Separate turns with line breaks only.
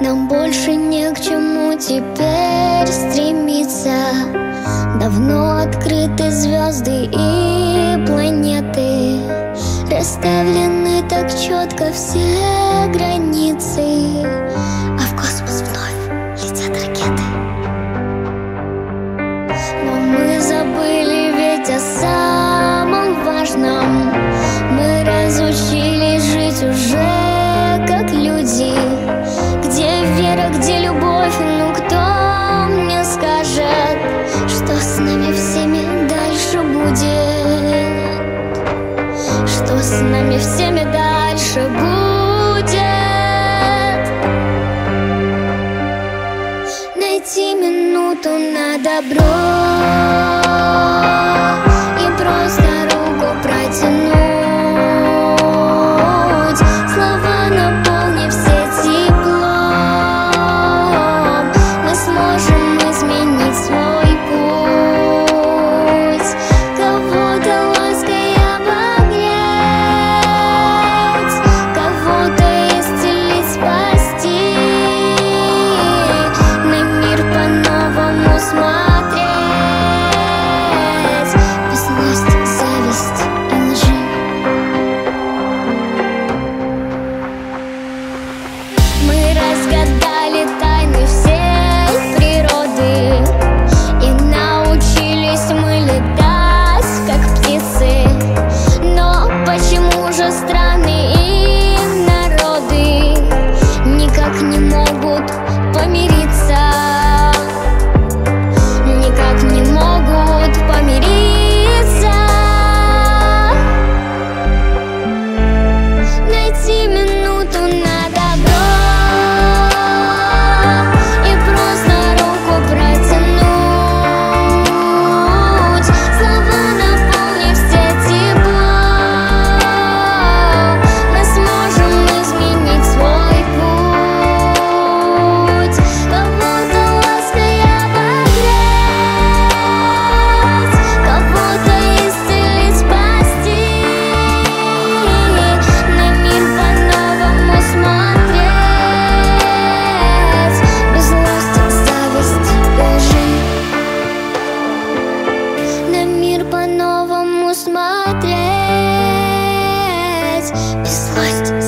Нам больше не к чему теперь стремиться. Давно открыты звезды и планеты, расставлены так четко все границы, а в космос вновь летят ракеты. Но мы забыли ведь о самом важном. Мы разучились жить уже как люди. Где вера, где любовь, ну кто мне скажет, что с нами всеми дальше будет? Что с нами всеми дальше будет? Найти минуту на добро и просто руку протянуть. Слова наполнив все теплом, мы сможем изменить свой путь. Кого-то лаской обогреть, кого-то исцелить, спасти, на мир по-новому смотреть, без злости, зависти и лжи. Мы разгадали тайны всей природы и научились мы летать, как птицы. Но почему же страны и народы никак не могут помириться? Никак не могут помириться. Найти минуту на добро и просто руку протянуть. Слова наполнив все теплом, мы сможем изменить свой путь. Кого-то лаской обогреть, кого-то исцелить, спасти, на мир по-новому смотреть, без злости, зависти и лжи. На мир по-новому смотреть, без злости,